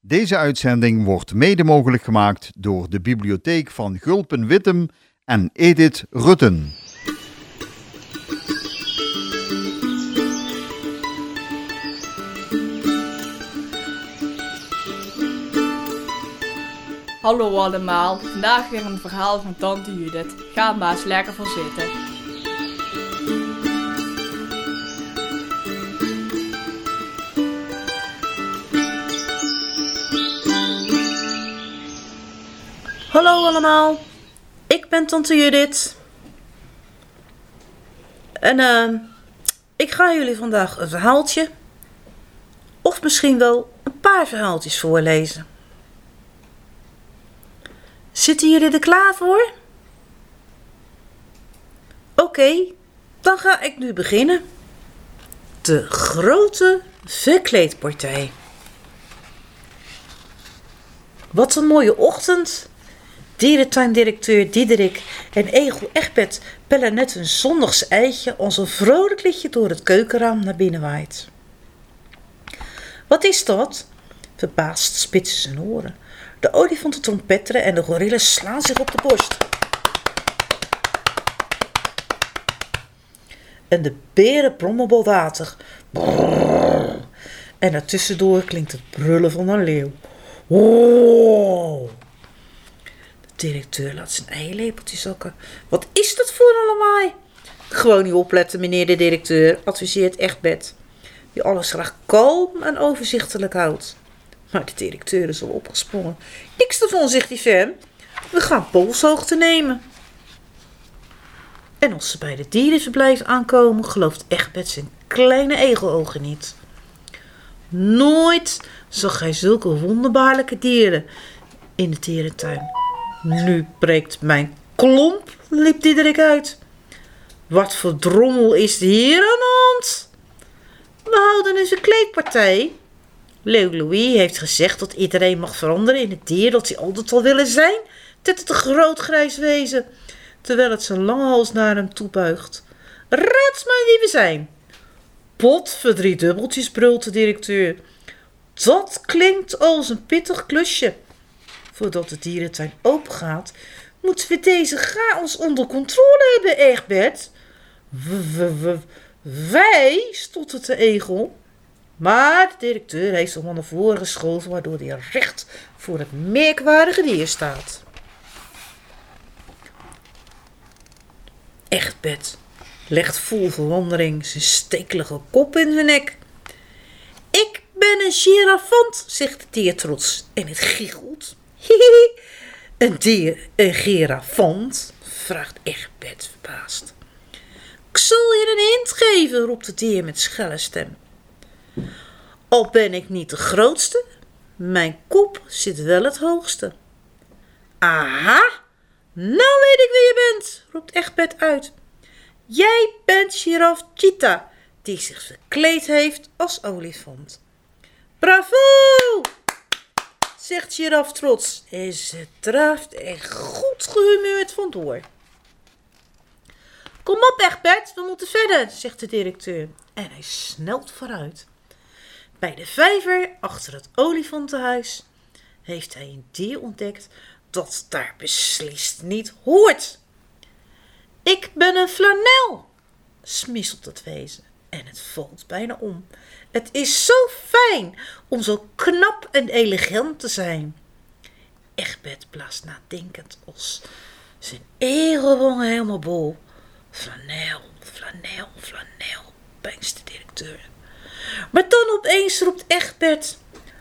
Deze uitzending wordt mede mogelijk gemaakt door de bibliotheek van Gulpen-Wittem en Edith Rutten. Hallo allemaal, vandaag weer een verhaal van tante Judith. Ga maar eens lekker voor zitten. Hallo allemaal, ik ben tante Judith. En ik ga jullie vandaag een verhaaltje, of misschien wel een paar verhaaltjes voorlezen. Zitten jullie er klaar voor? Oké, dan ga ik nu beginnen. De grote verkleedpartij. Wat een mooie ochtend. Dierentuindirecteur Diederik en egel Egbert pellen net een zondags eitje als een vrolijk liedje door het keukenraam naar binnen waait. Wat is dat? Verbaasd spitsen zijn oren. De olifanten trompetteren en de gorillas slaan zich op de borst. En de beren brommen baldadig. Brrr. En daartussendoor klinkt het brullen van een leeuw. Wow. De directeur laat zijn eierlepeltje zakken. Wat is dat voor een lawaai? Gewoon niet opletten, meneer de directeur, adviseert Egbert, die alles graag kalm en overzichtelijk houdt. Maar de directeur is al opgesprongen. Niks ervan, zegt hij ferm. We gaan polshoogte nemen. En als ze bij het dierenverblijf aankomen, gelooft Egbert zijn kleine egelogen niet. Nooit zag hij zulke wonderbaarlijke dieren in de dierentuin. Nu breekt mijn klomp, liep Diederik uit. Wat voor drommel is er hier aan de hand? We houden een verkleedpartij. Leeuw Louis heeft gezegd dat iedereen mag veranderen in het dier dat hij altijd al willen zijn, tettert een groot grijs wezen, terwijl het zijn lange hals naar hem toebuigt. Raad maar wie we zijn. Pot voor 3 dubbeltjes, brult de directeur. Dat klinkt als een pittig klusje. Voordat de dierentuin open gaat, moeten we deze chaos onder controle hebben, Egbert. Wij, stottert de egel. Maar de directeur heeft hem naar voren geschoven, waardoor hij recht voor het merkwaardige dier staat. Egbert legt vol verwondering zijn stekelige kop in zijn nek. Ik ben een girafant, zegt het dier trots en het giechelt. Een girafant? Vraagt Egbert verbaasd. Ik zal je een hint geven, roept het dier met schelle stem. Al ben ik niet de grootste, mijn kop zit wel het hoogste. Aha, nou weet ik wie je bent, roept Egbert uit. Jij bent giraf Cheetah, die zich verkleed heeft als olifant. Bravo, zegt giraf trots en ze draaft er goed gehumeurd vandoor. Kom op Egbert, we moeten verder, zegt de directeur en hij snelt vooruit. Bij de vijver achter het olifantenhuis heeft hij een dier ontdekt dat daar beslist niet hoort. Ik ben een flanel, smisselt het wezen en het valt bijna om. Het is zo fijn om zo knap en elegant te zijn. Egbert blaast nadenkend als zijn egelwangen helemaal bol. Flanel, flanel, flanel, peinst de directeur. Maar dan opeens roept Egbert: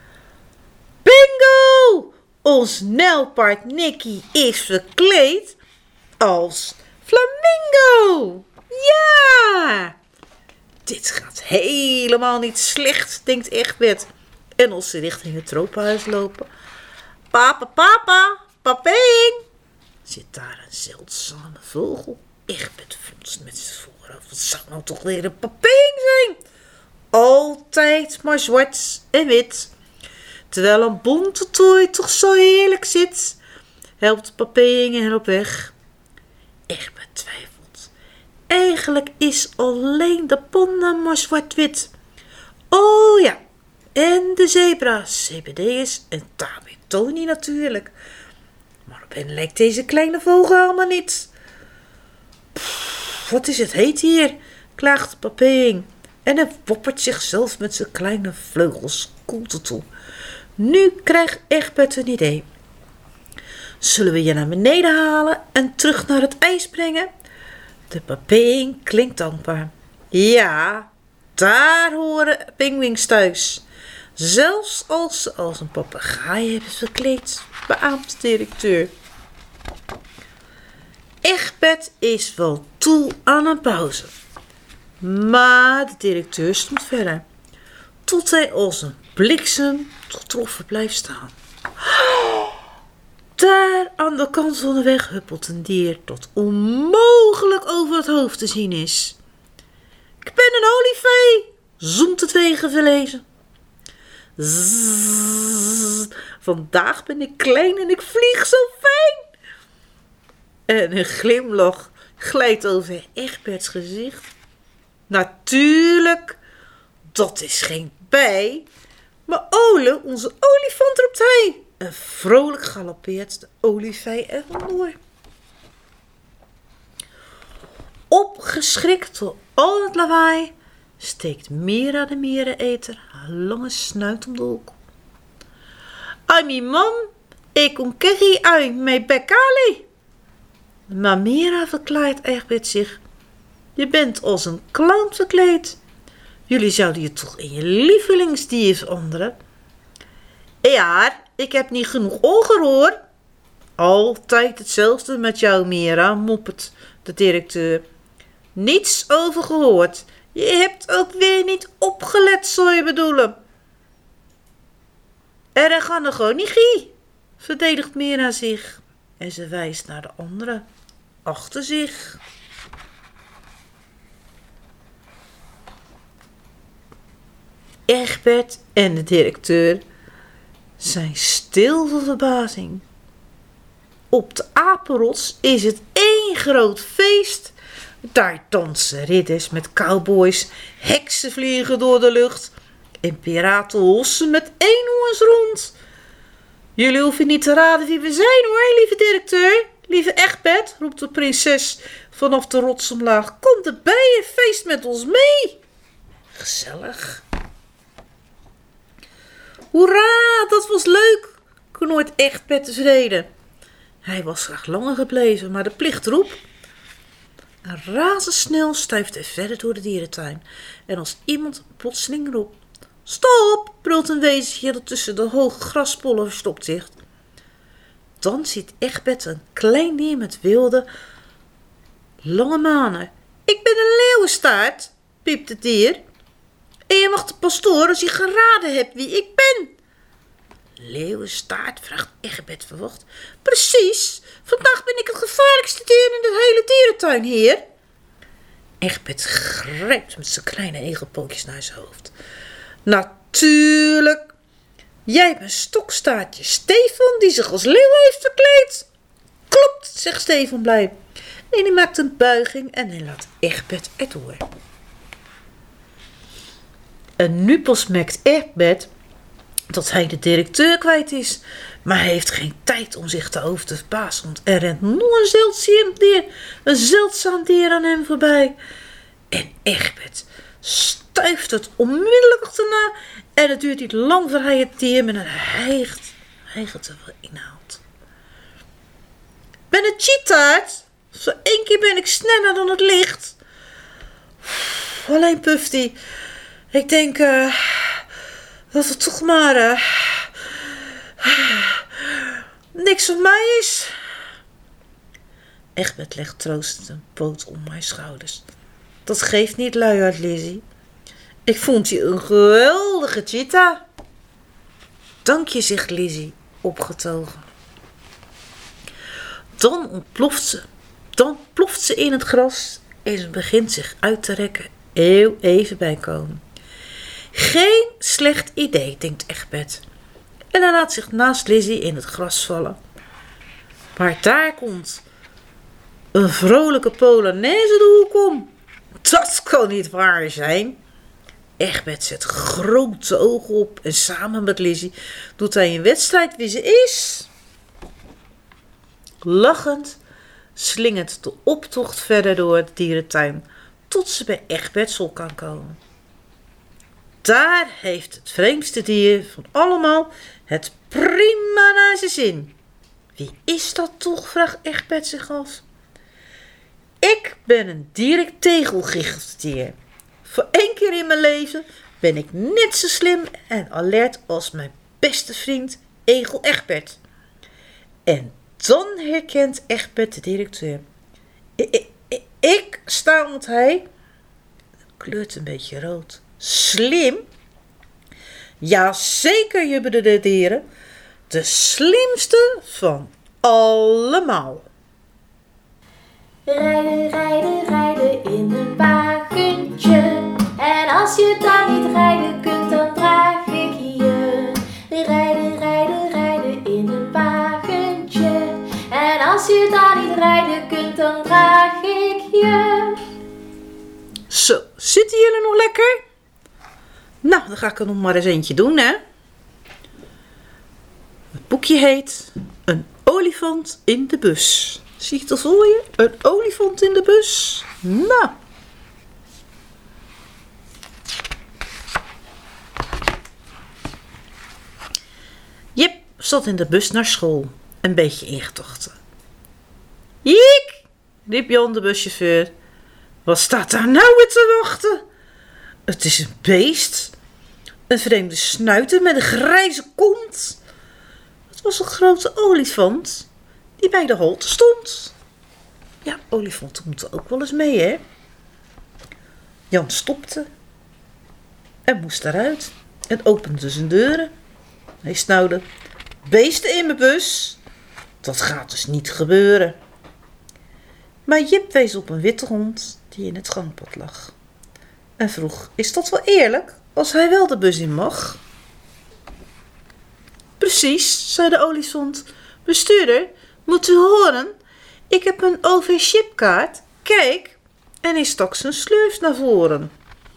Bingo! Ons nijlpaard Nicky is verkleed als flamingo! Ja! Dit gaat helemaal niet slecht, denkt Egbert. En als ze richting het tropenhuis lopen: Papa, papa, paping! Zit daar een zeldzame vogel. Egbert fronst met zijn voorhoofd. Wat zou nou toch weer een paping zijn? Altijd maar zwart en wit. Terwijl een bonte tooi toch zo heerlijk zit, helpt de papegaaien hen op weg. Egbert twijfelt. Eigenlijk is alleen de panda maar zwart-wit. Oh ja, En de zebra's, Zebedeus en Tony natuurlijk. Maar op hen lijkt deze kleine vogel helemaal niet. Wat is het heet hier, klaagt Paping. En hij wappert zichzelf met zijn kleine vleugels koelte toe. Nu krijgt Egbert een idee. Zullen we je naar beneden halen en terug naar het ijs brengen? De Paping klinkt dankbaar. Ja, daar horen pinguïns thuis. Zelfs als ze als een papegaai hebben verkleed, beaamt de directeur. Egbert is wel toe aan een pauze. Maar de directeur stond verder, tot hij als een bliksem getroffen blijft staan. Daar aan de kant van de weg huppelt een dier dat onmogelijk over het hoofd te zien is. Ik ben een olifee, zoemt het wegenverlezen. Zzz, vandaag ben ik klein en ik vlieg zo fijn. En een glimlach glijdt over Egberts gezicht. Natuurlijk, dat is geen bij, maar Ole, onze olifant, roept hij. En vrolijk galoppeert de olifee er vandoor. Opgeschrikt door al het lawaai steekt Mira de miereneter haar lange snuit om de hoek. Ami mam, ik kom kerrie uit mijn bekali. Maar Mira verklaart Egbert zich. Je bent als een clown verkleed. Jullie zouden je toch in je lievelingsdier veranderen? Ja, ik heb niet genoeg ogen hoor. Altijd hetzelfde met jou, Mira, moppert de directeur. Niets over gehoord. Je hebt ook weer niet opgelet, zou je bedoelen. Er gaan er gewoon niet gie, verdedigt Mira zich. En ze wijst naar de andere achter zich. Egbert en de directeur zijn stil van verbazing. Op de apenrots is het één groot feest. Daar dansen ridders met cowboys, heksen vliegen door de lucht en piraten hossen met eenhoorns rond. Jullie hoeven niet te raden wie we zijn hoor, lieve directeur. Lieve Egbert, roept de prinses vanaf de rots omlaag. Kom erbij en feest met ons mee. Gezellig. Hoera, dat was leuk, knoort Egbert tevreden. Hij was graag langer gebleven, maar de plicht roep. En razendsnel stuift hij verder door de dierentuin. En als iemand plotseling roept: stop, brult een wezentje dat tussen de hoge graspollen verstopt ligt. Dan ziet Egbert een klein dier met wilde, lange manen. Ik ben een leeuwenstaart, piept het dier. En je mag de pastoor als je geraden hebt wie ik ben. Leeuwenstaart, vraagt Egbert verwacht. Precies, vandaag ben ik het gevaarlijkste dier in de hele dierentuin, heer. Egbert grijpt met zijn kleine egelpootjes naar zijn hoofd. Natuurlijk. Jij bent stokstaartje Stefan die zich als leeuw heeft verkleed. Klopt, zegt Stefan blij. En hij maakt een buiging en hij laat Egbert erdoor. En nu pas merkt Egbert dat hij de directeur kwijt is. Maar hij heeft geen tijd om zich te verbazen, want er rent nog een zeldzaam dier aan hem voorbij. En Egbert stuift het onmiddellijk achterna en het duurt niet lang voor hij het dier met een hijgend er wel inhaalt. Ben een cheetard? Zo 1 keer ben ik sneller dan het licht. Alleen puft hij. Ik denk dat het toch maar niks van mij is. Egbert legt troostend een poot om mijn schouders. Dat geeft niet, luiaard Lizzie. Ik vond je een geweldige cheetah. Dank je, zegt Lizzie, opgetogen. Dan ploft ze in het gras en ze begint zich uit te rekken. Even bijkomen. Geen slecht idee, denkt Egbert. En hij laat zich naast Lizzie in het gras vallen. Maar daar komt een vrolijke Polonaise de hoek om. Dat kan niet waar zijn. Egbert zet grote ogen op en samen met Lizzie doet hij een wedstrijd wie ze is. Lachend slingert de optocht verder door de dierentuin tot ze bij Egberts hok aankomen. Daar heeft het vreemdste dier van allemaal het prima naar zijn zin. Wie is dat toch, vraagt Egbert zich af. Ik ben een dierlijk tegelgicheldier. Voor 1 keer in mijn leven ben ik net zo slim en alert als mijn beste vriend Egel Egbert. En dan herkent Egbert de directeur. Ik, stamelt hij, kleurt een beetje rood. Slim? Ja, zeker, jubberden de dieren. De slimste van allemaal. Rijden, rijden, rijden in een wagentje. En als je daar niet rijden kunt, dan draag ik je. Rijden, rijden, rijden in een wagentje. En als je daar niet rijden kunt, dan draag ik je. Zo, zitten jullie nog lekker? Nou, dan ga ik er nog maar eens eentje doen, hè. Het boekje heet Een olifant in de bus. Zie je het al voor je? Een olifant in de bus. Nou. Jip zat in de bus naar school, een beetje ingetochten. Jiek, riep Jan de buschauffeur. Wat staat daar nou weer te wachten? Het is een beest. Een vreemde snuiter met een grijze kont. Het was een grote olifant die bij de halte stond. Ja, olifanten moeten ook wel eens mee, hè? Jan stopte en moest eruit en opende zijn deuren. Hij snauwde: beesten in mijn bus? Dat gaat dus niet gebeuren. Maar Jip wees op een witte hond die in het gangpad lag en vroeg: is dat wel eerlijk als hij wel de bus in mag? Precies, zei de olifant. Bestuurder, moet u horen? Ik heb een OV-chipkaart. Kijk, en hij stak zijn slurf naar voren.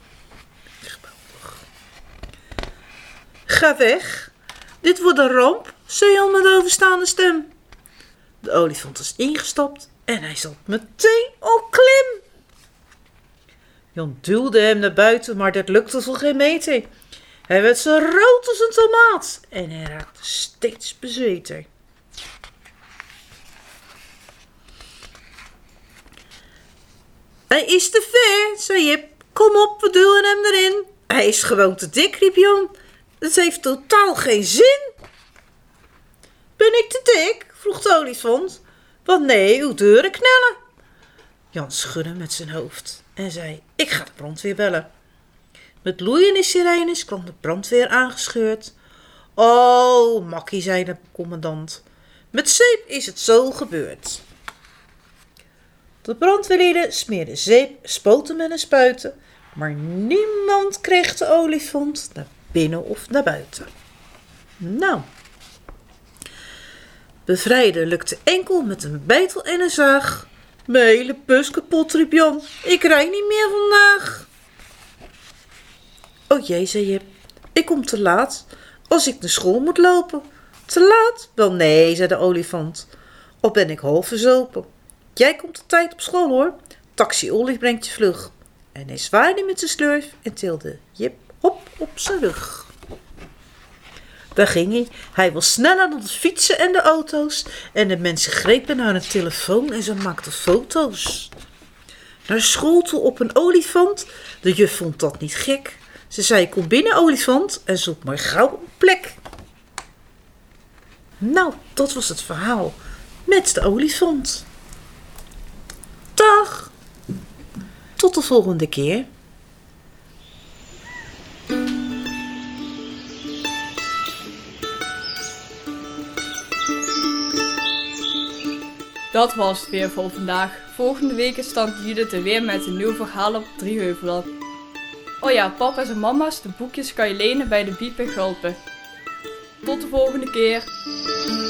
Ga weg. Dit wordt een ramp, zei Jan met overstaande stem. De olifant is ingestapt en hij zat meteen al klim. Jan duwde hem naar buiten, maar dat lukte voor geen meter. Hij werd zo rood als een tomaat en hij raakte steeds bezweter. Hij is te ver, zei Jip. Kom op, we duwen hem erin. Hij is gewoon te dik, riep Jan. Het heeft totaal geen zin. Ben ik te dik? Vroeg de olifant. Want nee, uw deuren knellen. Jan schudde met zijn hoofd en zei: ik ga de brandweer bellen. Met loeiende sirenes kwam de brandweer aangescheurd. Oh, makkie, zei de commandant. Met zeep is het zo gebeurd. De brandweerlieden smeerden zeep, spoten met een spuiten, maar niemand kreeg de olifant naar binnen of naar buiten. Nou, bevrijden lukte enkel met een beitel en een zaag. Mijn hele bus kapot, riep Jan. Ik rijd niet meer vandaag. O jee, zei Jip. Ik kom te laat als ik naar school moet lopen. Te laat? Wel nee, zei de olifant. Al ben ik half verzopen. Jij komt op tijd op school, hoor. Taxi Ollie brengt je vlug. En hij zwaaide met zijn slurf en tilde Jip hop op zijn rug. Daar ging hij. Hij was sneller dan de fietsen en de auto's. En de mensen grepen naar een telefoon en ze maakten foto's. Naar school toe op een olifant. De juf vond dat niet gek. Ze zei: kom binnen, olifant, en zoek maar gauw een plek. Nou, dat was het verhaal met de olifant. Dag! Tot de volgende keer. Dat was het weer voor vandaag. Volgende week is Tante Judith er weer met een nieuw verhaal op Drieheuvelen. Oh ja, papa's en mama's, de boekjes kan je lenen bij de Biep en Gulpen. Tot de volgende keer.